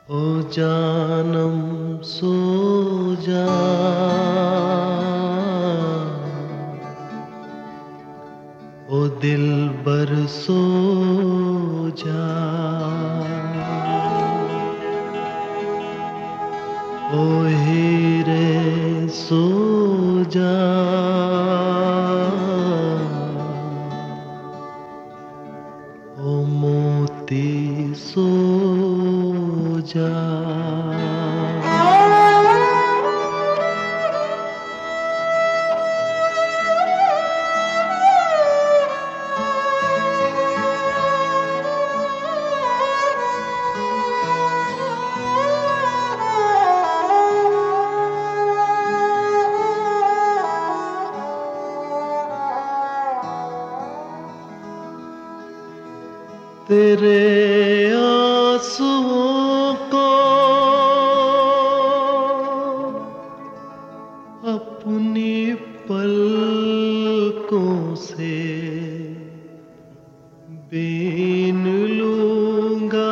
ओ जानम सो जा, ओ दिलबर सो जा, ओ हीरे सो जा, ओ मोती सो जा। तेरे आंसुओं को अपनी पलकों से बीन लूंगा,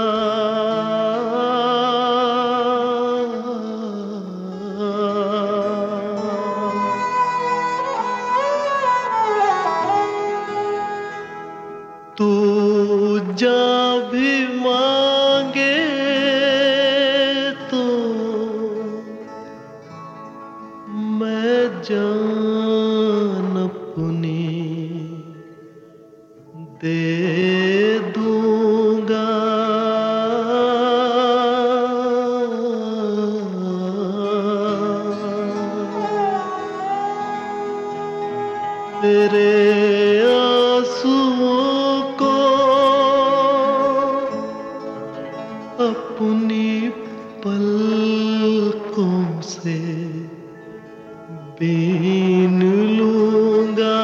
तू जा भी मांगे तो मैं जान अपनी दे दूंगा। तेरे आंसुओं को अपनी पलकों से बीन लूंगा,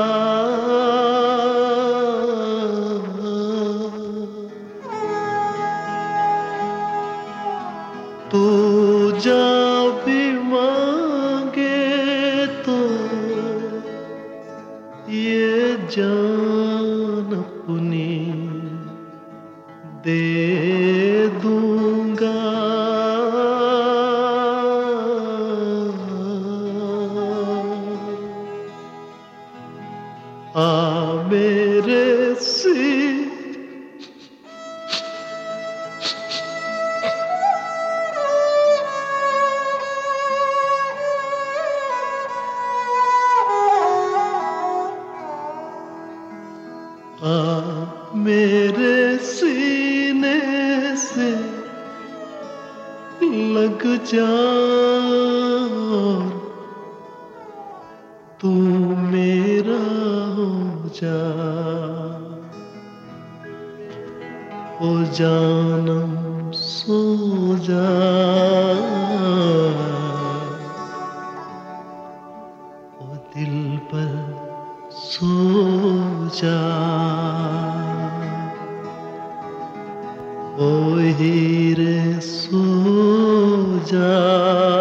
तू जा भी मांगे तो ये जान अपनी दे दूंगा। आ मेरे मेरे सीने से लग जा, तू मेरा हो जा, ओ जानम सो जा, ओ दिल पर सो जा, ओ हीरे सो जा।